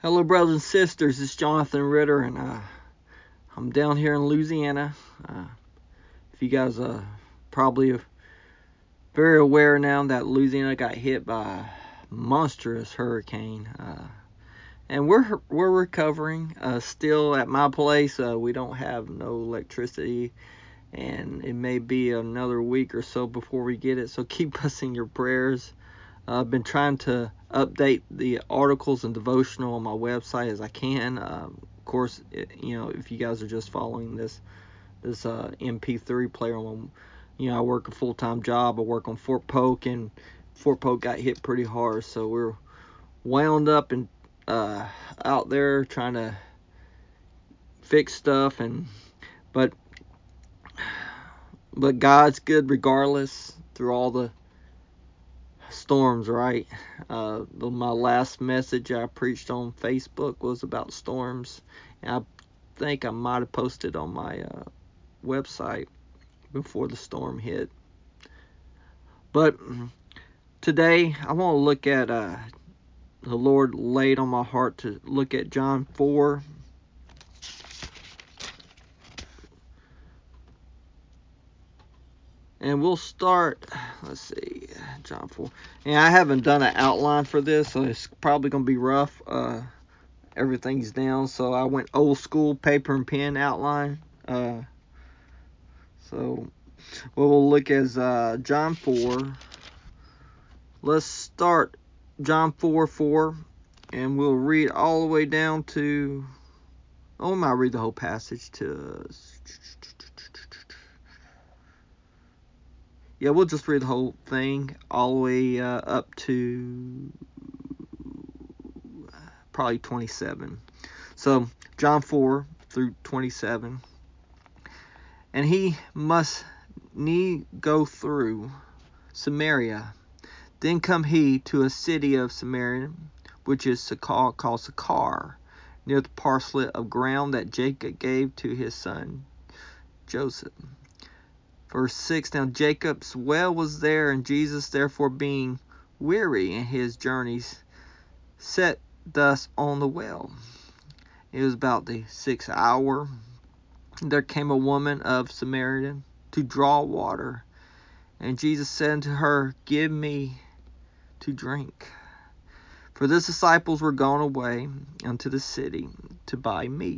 Hello, brothers and sisters. It's Jonathan Ritter, and I'm down here in Louisiana. If you guys probably very aware now that Louisiana got hit by a monstrous hurricane, and we're recovering. Still at my place, we don't have no electricity, and it may be another week or so before we get it. So keep us in your prayers. I've been trying to update the articles and devotional on my website as I can. Of course, if you guys are just following this MP3 player, I work a full-time job. I work on Fort Polk, and Fort Polk got hit pretty hard, so we're wound up and out there trying to fix stuff, but God's good regardless through all the storms, right? My last message I preached on Facebook was about storms, and I think I might have posted on my website before the storm hit. But today I want to look at the Lord laid on my heart to look at John 4. And we'll start, let's see, John 4. And I haven't done an outline for this, so it's probably going to be rough. Everything's down, so I went old school paper and pen outline. So what we'll look as John 4. Let's start John 4:4, and we'll read all the way down to, I might read the whole passage to, we'll just read the whole thing all the way up to probably 27. So John 4 through 27. And he must need go through Samaria. Then come he to a city of Samaria, which is called Sychar, near the parcel of ground that Jacob gave to his son Joseph. Verse 6, now Jacob's well was there, and Jesus, therefore being weary in his journeys, sat thus on the well. It was about the 6th hour. There came a woman of Samaria to draw water. And Jesus said unto her, give me to drink. For the disciples were gone away unto the city to buy meat.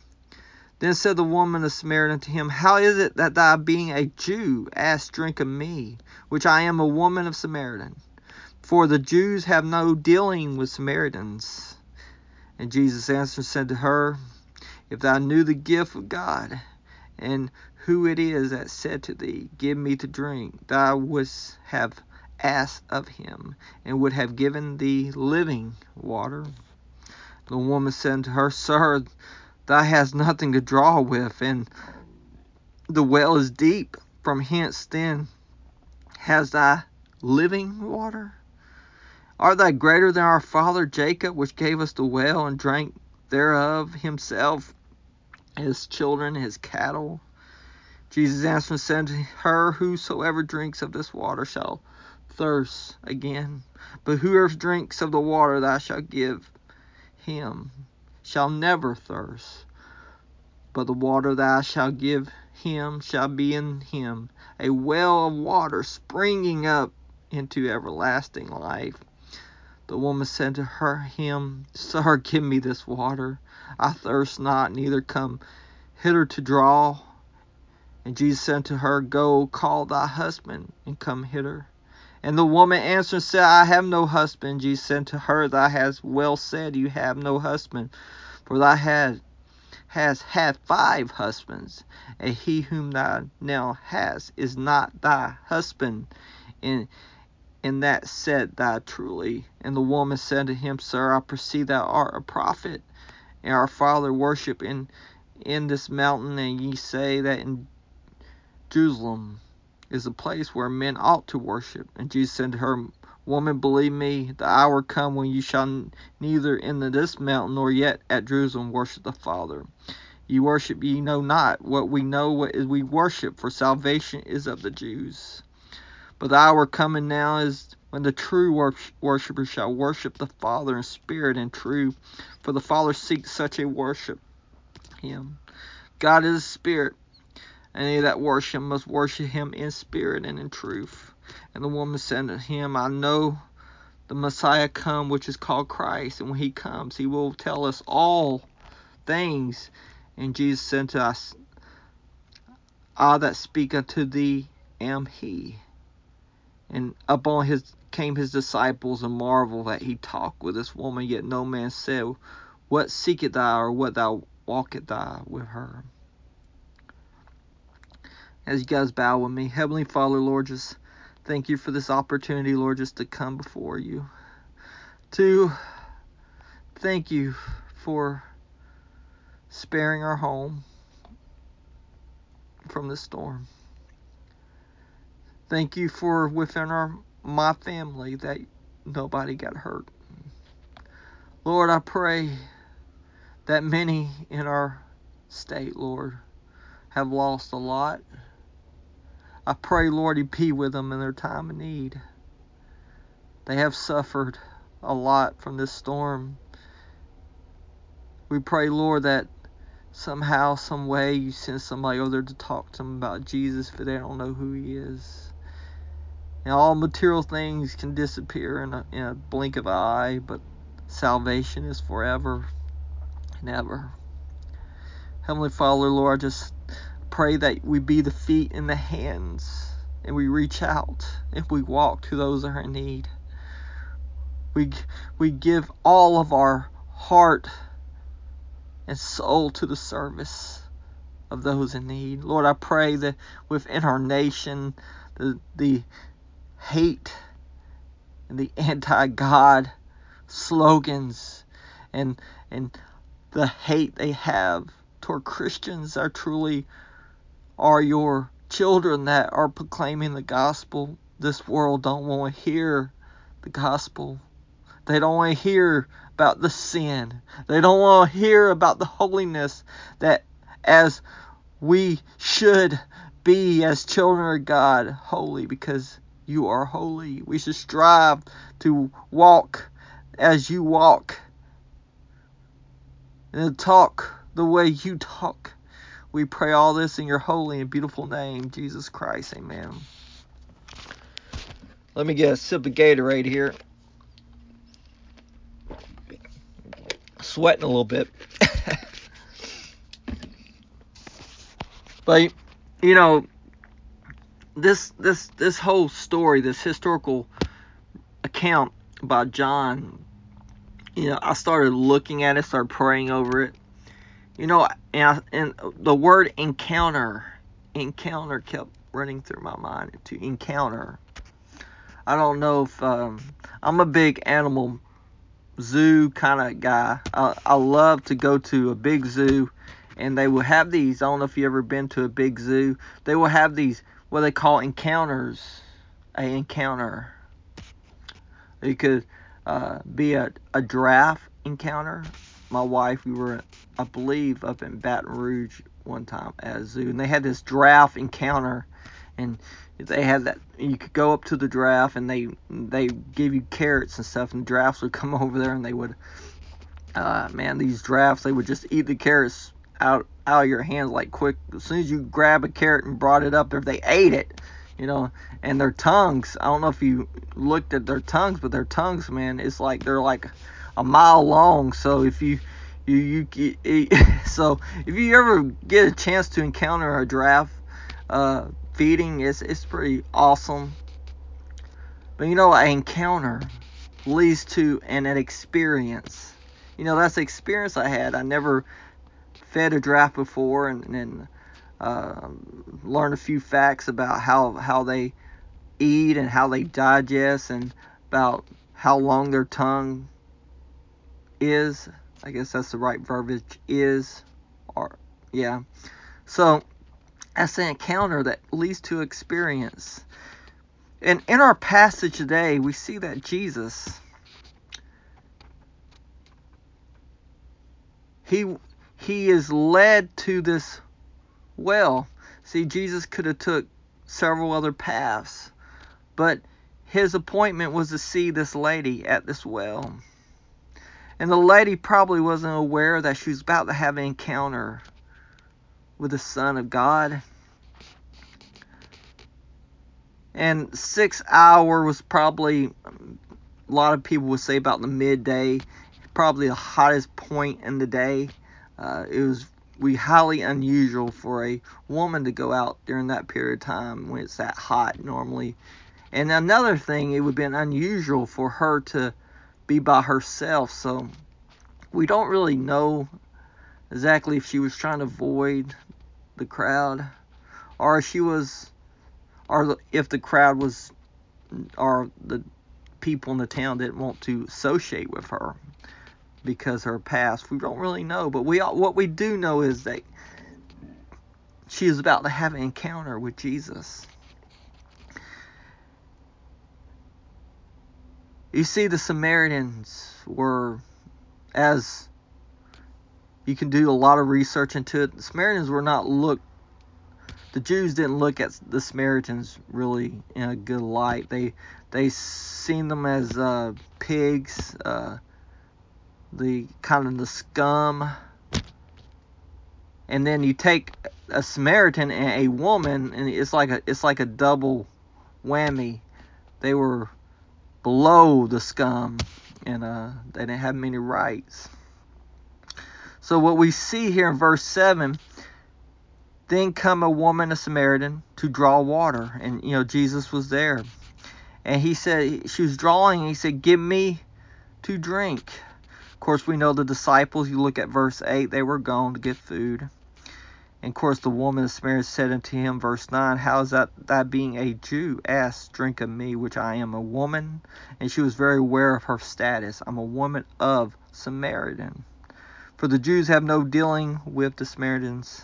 Then said the woman of Samaria unto him, how is it that thou, being a Jew, ask drink of me, which I am a woman of Samaria? For the Jews have no dealing with Samaritans. And Jesus answered and said to her, if thou knew the gift of God, and who it is that said to thee, give me to drink, thou wouldst have asked of him, and would have given thee living water. The woman said unto her, sir, thou hast nothing to draw with, and the well is deep. From hence then hast thou living water? Art thou greater than our father Jacob, which gave us the well, and drank thereof himself, his children, his cattle? Jesus answered and said to her, whosoever drinks of this water shall thirst again. But whoever drinks of the water thou shalt give him shall never thirst. But the water thou shalt give him shall be in him a well of water springing up into everlasting life. The woman said to him, sir, give me this water. I thirst not, neither come hither to draw. And Jesus said unto her, go, call thy husband, and come hither. And the woman answered and said, I have no husband. Jesus said to her, thou hast well said, you have no husband. For thou hast had 5 husbands, and he whom thou now hast is not thy husband. And that said thou truly. And the woman said to him, sir, I perceive thou art a prophet. And our father worship in this mountain, and ye say that in Jerusalem is a place where men ought to worship. And Jesus said to her, woman, believe me, the hour come when you shall neither in this mountain nor yet at Jerusalem worship the Father. Ye worship, ye know not what we know, what we worship, for salvation is of the Jews. But the hour coming now is when the true worshiper shall worship the Father in spirit and truth, for the Father seeks such a worship him. God is a spirit, and they that worship him must worship him in spirit and in truth. And the woman said to him, I know the Messiah come, which is called Christ, and when he comes, he will tell us all things. And Jesus said to us, I that speak unto thee am he. And upon came his disciples, and marveled that he talked with this woman, yet no man said, what seekest thou, or what thou walkest thou with her? As you guys bow with me, Heavenly Father, Lord, just thank you for this opportunity, Lord, just to come before you. To thank you for sparing our home from the storm. Thank you for within my family that nobody got hurt. Lord, I pray that many in our state, Lord, have lost a lot. I pray, Lord, you be with them in their time of need. They have suffered a lot from this storm. We pray, Lord, that somehow, some way, you send somebody over there to talk to them about Jesus if they don't know who he is. And all material things can disappear in a blink of an eye, but salvation is forever and ever. Heavenly Father, Lord, I just pray that we be the feet and the hands, and we reach out and we walk to those that are in need. We give all of our heart and soul to the service of those in need. Lord, I pray that within our nation, the hate and the anti-God slogans and the hate they have toward Christians that truly are your children that are proclaiming the gospel. This world don't want to hear the gospel. They don't want to hear about the sin. They don't want to hear about the holiness that as we should be as children of God, holy, because you are holy. We should strive to walk as you walk and talk the way you talk. We pray all this in your holy and beautiful name, Jesus Christ. Amen. Let me get a sip of Gatorade here. Sweating a little bit. But, you know, this whole story, this historical account by John, you know, I started looking at it, started praying over it. You know, and the word encounter kept running through my mind. To encounter. I don't know if I'm a big animal zoo kind of guy. I love to go to a big zoo, and they will have these. I don't know if you ever been to a big zoo. They will have these what they call encounters. An encounter. It could be a giraffe encounter. My wife, we were, I believe, up in Baton Rouge one time at a zoo, and they had this giraffe encounter, and they had that. You could go up to the giraffe, and they give you carrots and stuff, and giraffes would come over there, and they would, these giraffes, they would just eat the carrots out of your hands like quick. As soon as you grab a carrot and brought it up there, they ate it. You know, and their tongues, I don't know if you looked at their tongues, but their tongues, man, it's like they're like a mile long. So if you ever get a chance to encounter a giraffe feeding, it's pretty awesome. But you know, an encounter leads to an experience. You know, that's the experience I had. I never fed a giraffe before, and learn a few facts about how they eat and how they digest, and about how long their tongue is. I guess that's the right verbiage, is, or yeah. So that's an encounter that leads to experience. And in our passage today, we see that Jesus, he is led to this well. See, Jesus could have took several other paths, but his appointment was to see this lady at this well. And the lady probably wasn't aware that she was about to have an encounter with the Son of God. And 6 hour was probably, a lot of people would say, about the midday, probably the hottest point in the day. It was highly unusual for a woman to go out during that period of time when it's that hot normally. And another thing, it would have been unusual for her to be by herself. So we don't really know exactly if she was trying to avoid the crowd, or if the crowd was, or the people in the town didn't want to associate with her because of her past. We don't really know, but what we do know is that she is about to have an encounter with Jesus. You see, the Samaritans were, as you can do a lot of research into it, the Samaritans were not looked, the Jews didn't look at the Samaritans really in a good light. They seen them as pigs, the kind of the scum. And then you take a Samaritan and a woman, and it's like a double whammy. They were below the scum, and they didn't have many rights. So what we see here in verse 7, then come a woman, a Samaritan, to draw water. And, Jesus was there. And he said, she was drawing, and he said, give me to drink. Of course, we know the disciples, you look at verse 8, they were gone to get food. And of course, the woman, the Samaritan, said unto him, verse 9, how is that being a Jew, ask drink of me, which I am a woman? And she was very aware of her status. I'm a woman of Samaritan. For the Jews have no dealing with the Samaritans.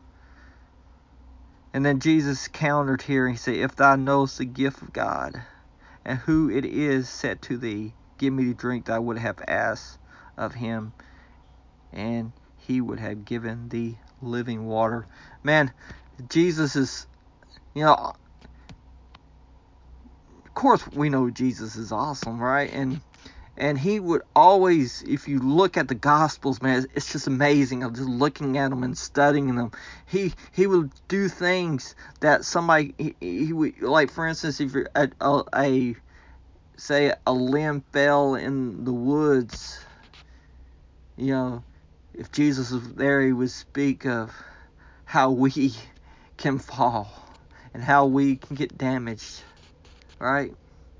And then Jesus countered here, and he said, if thou knowest the gift of God, and who it is said to thee, give me to drink, thou would have asked of him, and he would have given thee living water. Man, Jesus is, of course we know Jesus is awesome, right? And he would always, if you look at the Gospels, man, it's just amazing. I'm just looking at them and studying them. He would do things that somebody, he would, like for instance, if you're say a limb fell in the woods, if Jesus was there, he would speak of how we can fall and how we can get damaged, right?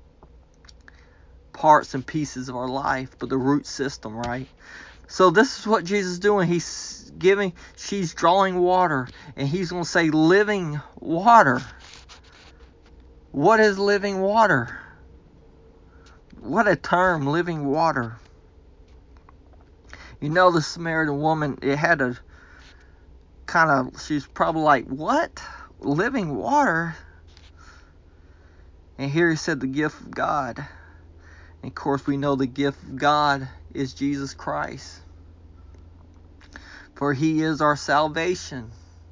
Parts and pieces of our life, but the root system, right? So this is what Jesus is doing. She's drawing water, and he's going to say living water. What is living water? What a term, living water. The Samaritan woman, it had a kind of, she's probably like, what? Living water? And here he said the gift of God. And of course, we know the gift of God is Jesus Christ. For he is our salvation.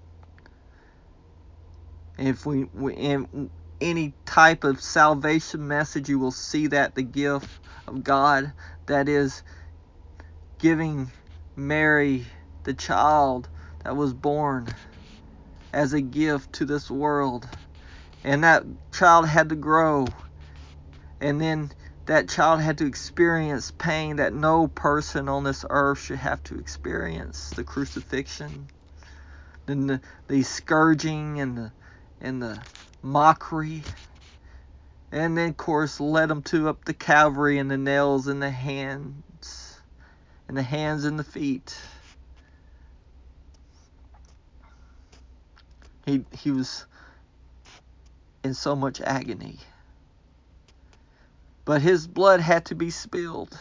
If we in any type of salvation message, you will see that the gift of God, that is giving Mary the child that was born as a gift to this world. And that child had to grow. And then that child had to experience pain that no person on this earth should have to experience. The crucifixion, then the scourging and the mockery. And then, of course, led him up the Calvary, and the nails in the hands, and the hands and the feet. He was in so much agony. But his blood had to be spilled.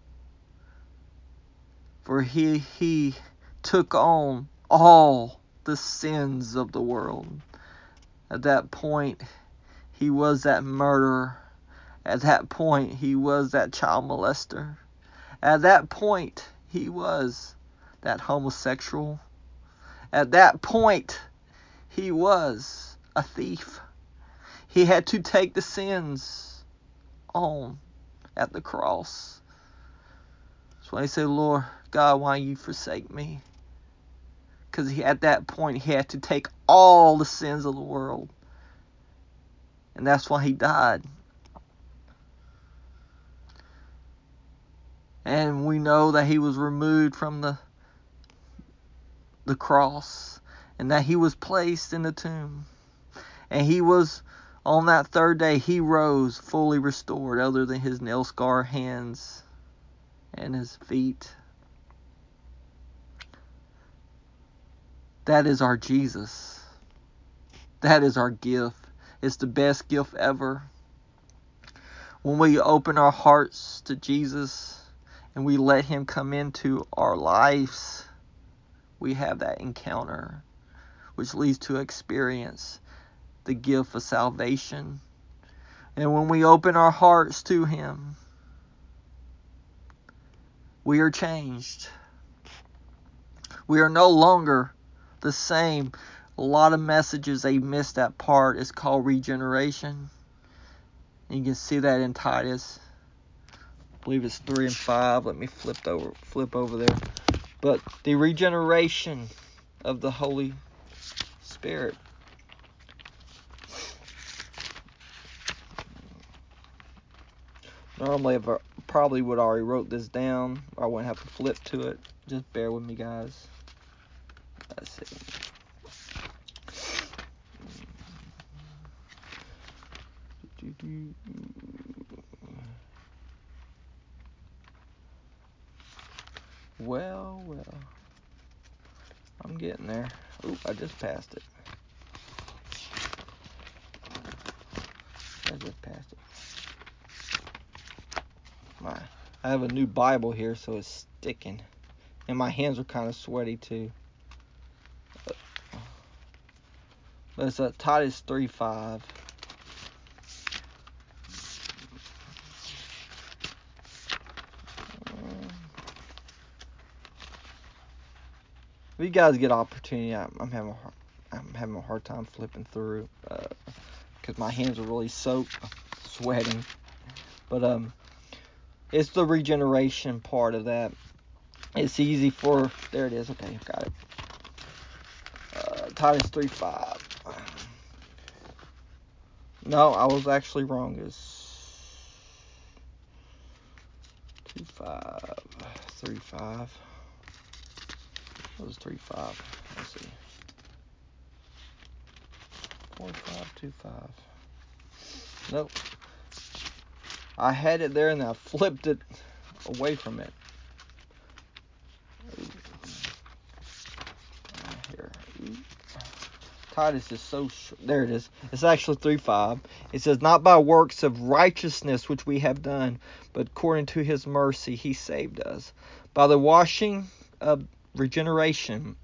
For he took on all the sins of the world. At that point, he was that murderer. At that point, he was that child molester. At that point, he was that homosexual. At that point, he was a thief. He had to take the sins on at the cross. That's why he said, Lord God, why you forsake me? Because at that point he had to take all the sins of the world. And that's why he died. And we know that he was removed from the cross, and that he was placed in the tomb. And he was, on that third day, he rose fully restored, other than his nail-scarred hands and his feet. That is our Jesus. That is our gift. It's the best gift ever. When we open our hearts to Jesus and we let him come into our lives, we have that encounter, which leads to experience the gift of salvation. And when we open our hearts to him, we are changed. We are no longer the same. A lot of messages, they missed that part. It's called regeneration. And you can see that in Titus. I believe it's 3 and 5. Let me flip over there. But the regeneration of the Holy Spirit. Normally, I probably would already wrote this down, or I wouldn't have to flip to it. Just bear with me, guys. Let's see. Well. I'm getting there. Oop, I just passed it. I have a new Bible here, so it's sticking. And my hands are kind of sweaty, too. But it's Titus 3:5. If you guys get opportunity, I'm having a hard time flipping through because my hands are really soaked, sweating. But it's the regeneration part of that. It's easy for, there it is. Okay, got it. Titus 3:5. No, I was actually wrong. It's 2:5, 3:5. What was 3:5? Let's see. 4:5, 2:5. Nope. I had it there and I flipped it away from it. Here. Titus is so there it is. It's actually 3:5. It says, not by works of righteousness which we have done, but according to his mercy he saved us by the washing of regeneration,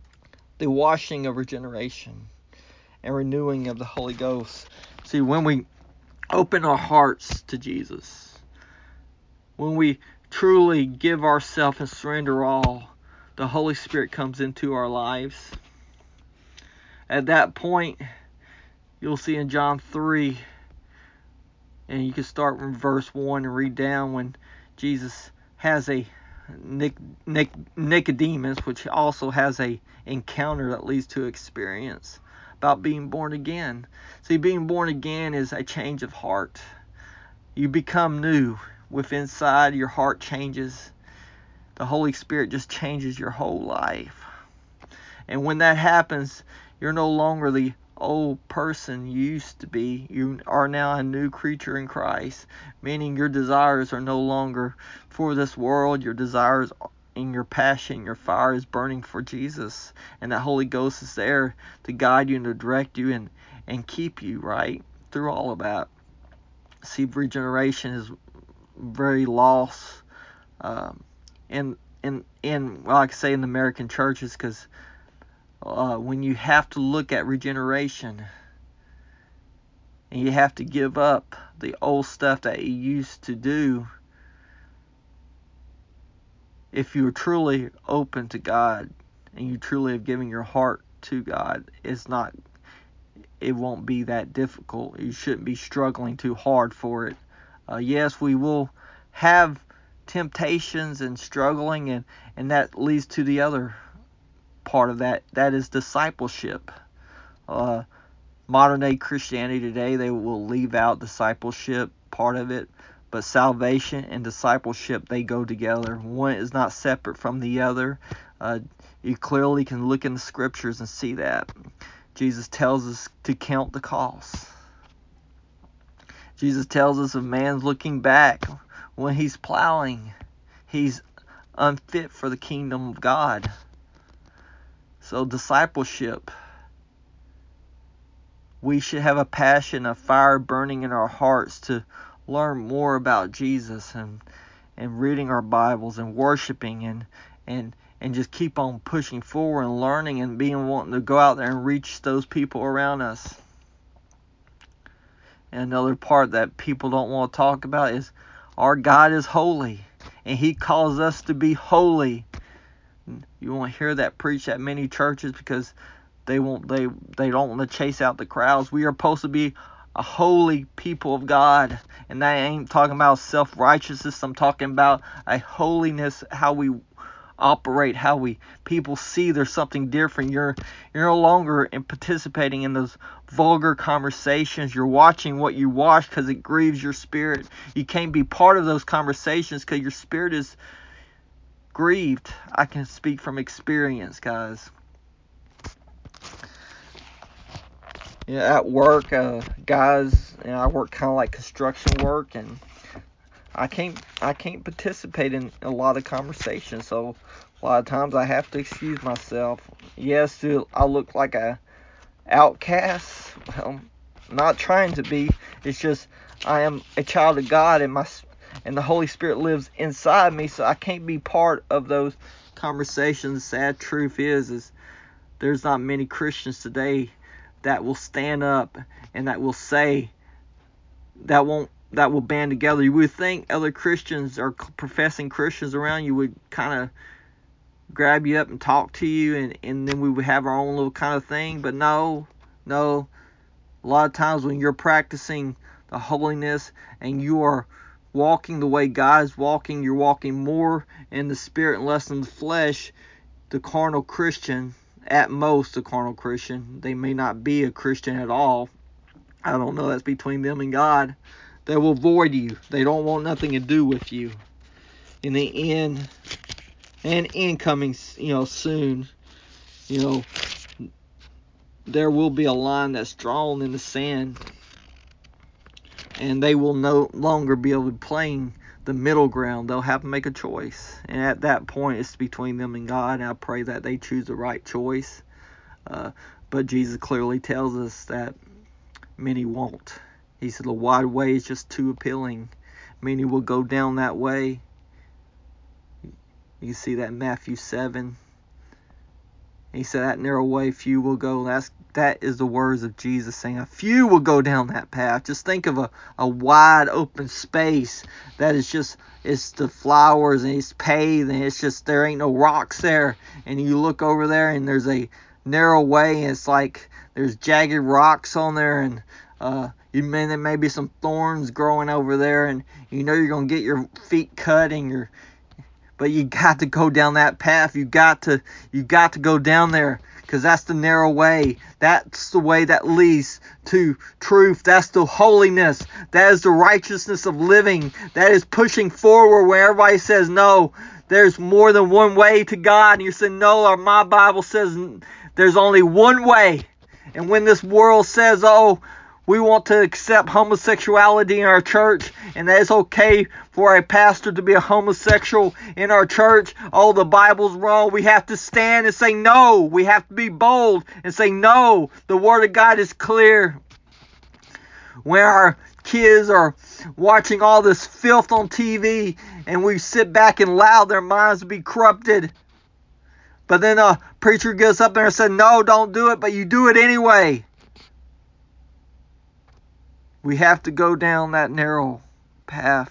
and renewing of the Holy Ghost. See, when we open our hearts to Jesus, when we truly give ourselves and surrender all, the Holy Spirit comes into our lives. At that point, you'll see in John 3, and you can start from verse 1 and read down, when Jesus has a Nicodemus, which also has a encounter that leads to experience about being born again. See, being born again is a change of heart. You become new. With inside, your heart changes. The Holy Spirit just changes your whole life. And when that happens, you're no longer the old person you used to be. You are now a new creature in Christ, meaning your desires are no longer for this world. Your desires and your passion, your fire is burning for Jesus, and the Holy Ghost is there to guide you and to direct you and keep you right through all of that. See, regeneration is very lost in like I say, in the American churches, because when you have to look at regeneration and you have to give up the old stuff that you used to do, if you're truly open to God and you truly have given your heart to God, it won't be that difficult. You shouldn't be struggling too hard for it Yes, we will have temptations and struggling, and that leads to the other part of that. That is discipleship. Modern day Christianity today, they will leave out discipleship part of it, but salvation and discipleship, they go together. One is not separate from the other. You clearly can look in the scriptures and see that. Jesus tells us to count the cost. Jesus tells us if man's looking back when he's plowing, he's unfit for the kingdom of God. So discipleship, we should have a passion, a fire burning in our hearts to learn more about Jesus and reading our Bibles and worshiping and just keep on pushing forward and learning and wanting to go out there and reach those people around us. And another part that people don't want to talk about is our God is holy, and He calls us to be holy. You won't hear that preached at many churches because they don't want to chase out the crowds. We are supposed to be a holy people of God, and I ain't talking about self-righteousness. I'm talking about a holiness, how we operate, how people see there's something different. You're no longer participating in those vulgar conversations. You're watching what you watch because it grieves your spirit. You can't be part of those conversations because your spirit is grieved. I can speak from experience, guys. At work, guys, I work kind of like construction work, and I can't participate in a lot of conversations, so a lot of times I have to excuse myself. Yes, I look like a outcast. Well, I'm not trying to be. It's just I am a child of God, and the Holy Spirit lives inside me, so I can't be part of those conversations. The sad truth is there's not many Christians today that will stand up and that will say that will band together. You would think other Christians or professing Christians around you would kind of grab you up and talk to you, and then we would have our own little kind of thing. But no. A lot of times when you're practicing the holiness and you are walking the way God's walking, you're walking more in the Spirit and less in the flesh. The carnal Christian, at most a carnal Christian, they may not be a Christian at all. I don't know, that's between them and God. They will avoid you. They don't want nothing to do with you. In the end, and incoming, soon, there will be a line that's drawn in the sand, and they will no longer be able to play the middle ground. They'll have to make a choice, and at that point, it's between them and God. And I pray that they choose the right choice. But Jesus clearly tells us that many won't. He said the wide way is just too appealing. Many will go down that way. You see that in Matthew 7. He said that narrow way, few will go. That is the words of Jesus saying a few will go down that path. Just think of a wide open space that is just, it's the flowers and it's paved and it's just, there ain't no rocks there. And you look over there and there's a narrow way and it's like there's jagged rocks on there, and there may be some thorns growing over there, and you're going to get your feet cut but you got to go down that path. You got to go down there, because that's the narrow way. That's the way that leads to truth. That's the holiness. That is the righteousness of living. That is pushing forward where everybody says no. There's more than one way to God. And you say no, or my Bible says there's only one way. And when this world says, oh, we want to accept homosexuality in our church, and that it's okay for a pastor to be a homosexual in our church. Oh, the Bible's wrong. We have to stand and say no. We have to be bold and say no. The Word of God is clear. When our kids are watching all this filth on TV and we sit back and allow their minds to be corrupted, but then a preacher gets up there and says, no, don't do it, but you do it anyway. We have to go down that narrow path.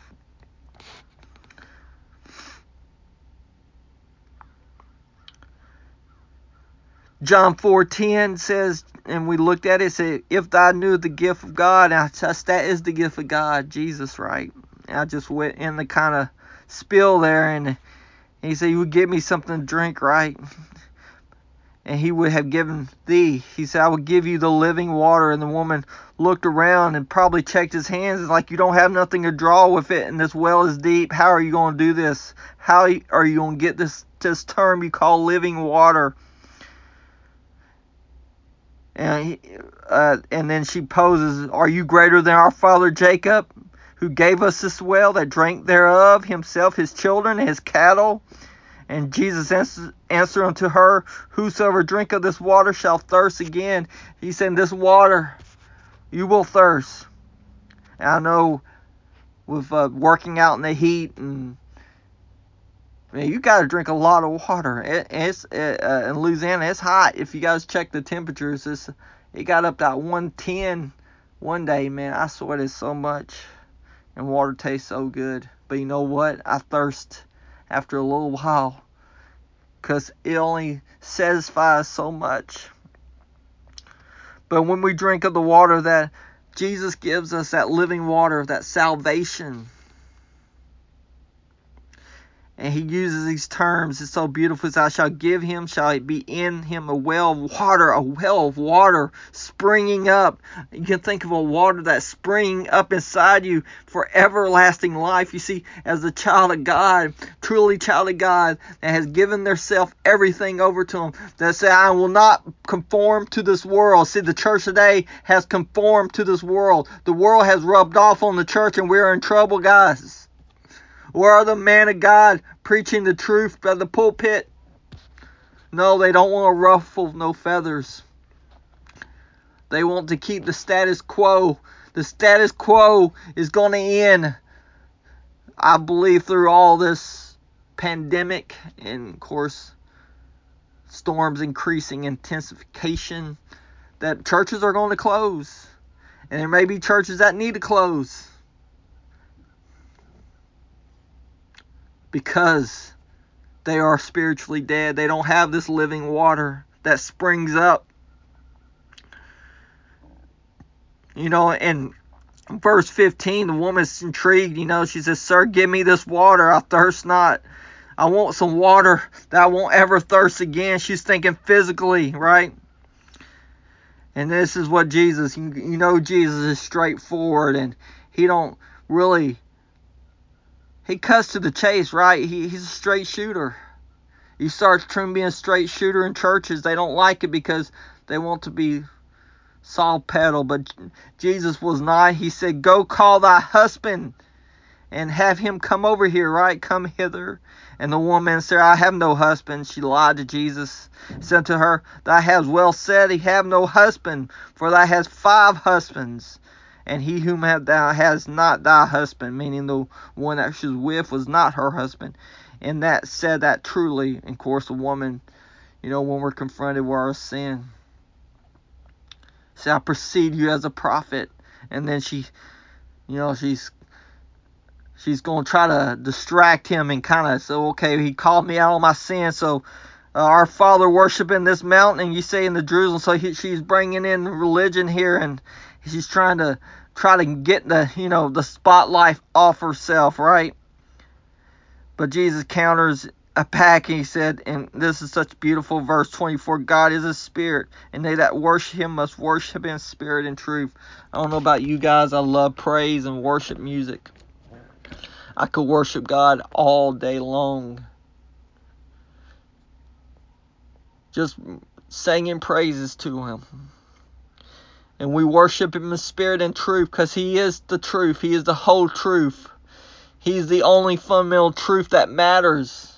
John 4:10 says, and we looked at it, it said, if thou knew the gift of God, and that is the gift of God, Jesus, right? And I just went in the kind of spill there, and he said, you would give me something to drink, right? And he would have given thee. He said, I will give you the living water. And the woman looked around and probably checked his hands. It's like, you don't have nothing to draw with it, and this well is deep. How are you going to do this? How are you going to get this term you call living water? And then she poses, are you greater than our father Jacob, who gave us this well, that drank thereof, himself, his children, his cattle? And Jesus answered unto her, whosoever drink of this water shall thirst again. He said, this water, you will thirst. And I know with working out in the heat, and you got to drink a lot of water. It's in Louisiana, it's hot. If you guys check the temperatures, it got up to 110 one day, man. I sweated so much, and water tastes so good. But you know what? I thirst after a little while, because it only satisfies so much. But when we drink of the water that Jesus gives us, that living water, that salvation, and he uses these terms, it's so beautiful. It's, I shall give him, shall it be in him a well of water springing up. You can think of a water that's springing up inside you for everlasting life. You see, as a child of God, truly child of God, that has given their self everything over to him, that say, I will not conform to this world. See, the church today has conformed to this world. The world has rubbed off on the church, and we're in trouble, guys. Where are the man of God preaching the truth by the pulpit? No, they don't want to ruffle no feathers. They want to keep the status quo. The status quo is going to end, I believe, through all this pandemic and, of course, storms increasing intensification, that churches are going to close. And there may be churches that need to close, because they are spiritually dead. They don't have this living water that springs up. In verse 15, the woman's intrigued. She says, sir, give me this water. I thirst not. I want some water that I won't ever thirst again. She's thinking physically, right? And this is what Jesus, Jesus is straightforward, and he don't really, he cuts to the chase, right? He's a straight shooter. You start trying to be a straight shooter in churches, they don't like it because they want to be soft pedal. But Jesus was not. He said, go call thy husband and have him come over here, right? Come hither. And the woman said, I have no husband. She lied to Jesus. Said to her, thou hast well said, he have no husband, for thou hast 5 husbands. And he whom thou hast not thy husband, meaning the one that she was with was not her husband. And that said that truly. And of course, a woman, when we're confronted with our sin, say, I perceive you as a prophet. And then she's going to try to distract him and kind of say, okay, he called me out on my sin. So our father worship in this mountain, and you say in the Jerusalem. So she's bringing in religion here, and she's trying to get the spotlight off herself, right? But Jesus counters back, and he said, and this is such beautiful verse 24, God is a spirit, and they that worship him must worship in spirit and truth. I don't know about you guys, I love praise and worship music. I could worship God all day long, just singing praises to him. And we worship him in spirit and truth, because he is the truth. He is the whole truth. He's the only fundamental truth that matters.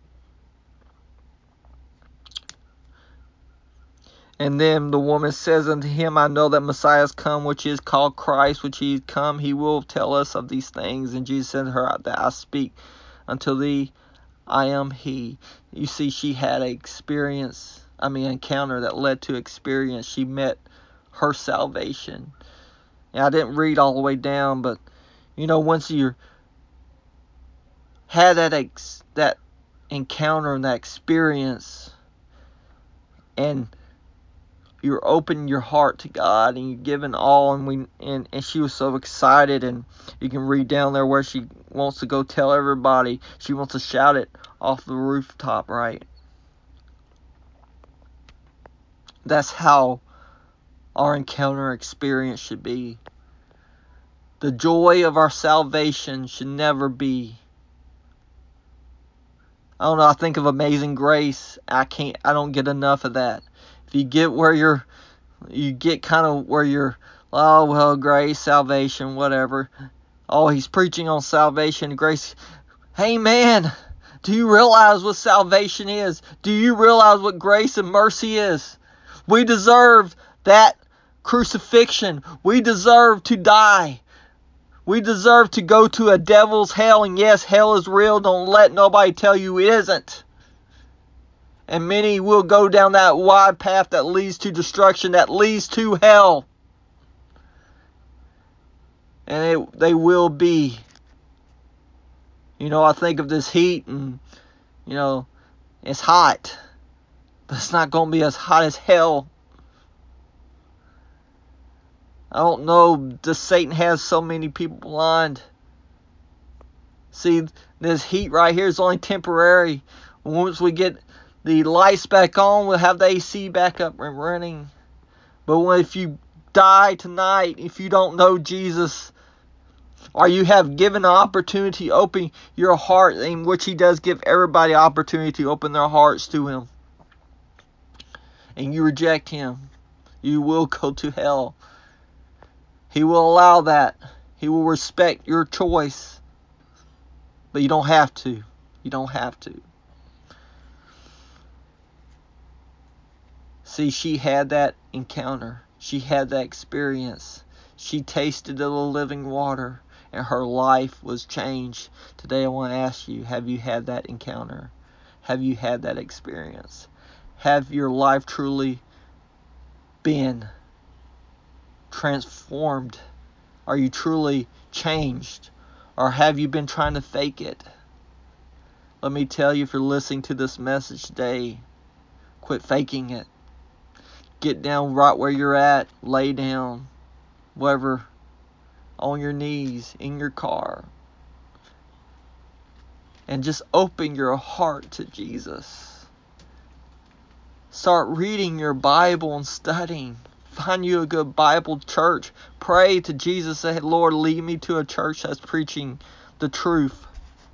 And then the woman says unto him, I know that Messiah has come, which is called Christ, which he is come. He will tell us of these things. And Jesus said to her, that I speak unto thee, I am he. You see, she had an encounter that led to experience. She met her salvation. And I didn't read all the way down, but once you had that encounter and that experience, and you're opening your heart to God and you're giving all, and she was so excited, and you can read down there where she wants to go tell everybody. She wants to shout it off the rooftop, right? That's how our encounter experience should be. The joy of our salvation should never be. I don't know, I think of Amazing Grace. I don't get enough of that. If you get where you get kind of where you're, oh, well, grace, salvation, whatever. Oh, he's preaching on salvation, grace. Hey, man, do you realize what salvation is? Do you realize what grace and mercy is? We deserve that crucifixion. We deserve to die. We deserve to go to a devil's hell. And yes, hell is real. Don't let nobody tell you it isn't. And many will go down that wide path that leads to destruction, that leads to hell. And they will be. I think of this heat, and, it's hot. But it's not going to be as hot as hell. I don't know, does Satan have so many people blind? See, this heat right here is only temporary. Once we get the lights back on, we'll have the AC back up and running. But if you die tonight, if you don't know Jesus, or you have given an opportunity to open your heart, in which he does give everybody opportunity to open their hearts to him, and you reject him, you will go to hell. He will allow that. He will respect your choice. But you don't have to. You don't have to. See, she had that encounter. She had that experience. She tasted of the living water, and her life was changed. Today I want to ask you, have you had that encounter? Have you had that experience? Have your life truly been transformed? Are you truly changed? Or have you been trying to fake it? Let me tell you, if you're listening to this message today, quit faking it. Get down right where you're at. Lay down. Whatever. On your knees. In your car. And just open your heart to Jesus. Start reading your Bible and studying. Find you a good Bible church. Pray to Jesus. Say, Lord, lead me to a church that's preaching the truth.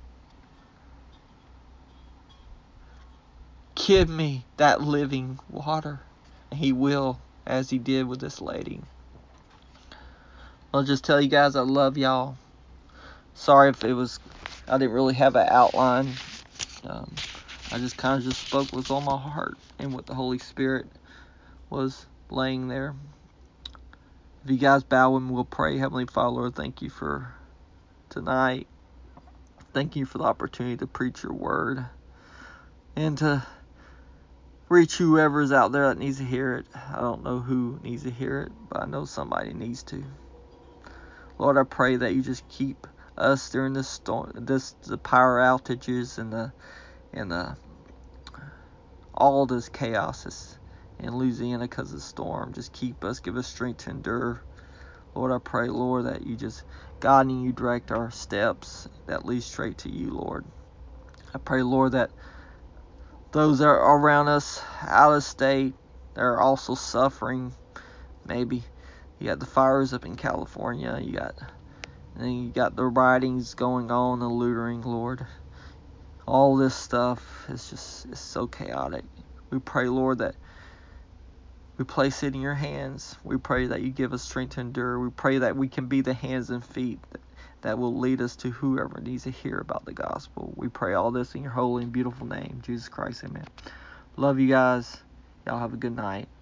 Give me that living water. And he will, as he did with this lady. I'll just tell you guys I love y'all. Sorry if I didn't really have an outline. I just kind of just spoke what's on my heart and what the Holy Spirit was laying there. If you guys bow and we'll pray. Heavenly Father, Lord, thank you for tonight. Thank you for the opportunity to preach your word and to reach whoever's out there that needs to hear it. I don't know who needs to hear it, but I know somebody needs to. Lord, I pray that you just keep us during this storm, the power outages and the all this chaos in Louisiana because of the storm. Just keep us, give us strength to endure. Lord, I pray, Lord, that you just guide and you direct our steps that lead straight to you, Lord. I pray, Lord, that those that are around us out of state, they're also suffering. Maybe you got the fires up in California, you got the riotings going on, the looting, Lord. All this stuff is so chaotic. We pray, Lord, that we place it in your hands. We pray that you give us strength to endure. We pray that we can be the hands and feet that will lead us to whoever needs to hear about the gospel. We pray all this in your holy and beautiful name, Jesus Christ, amen. Love you guys. Y'all have a good night.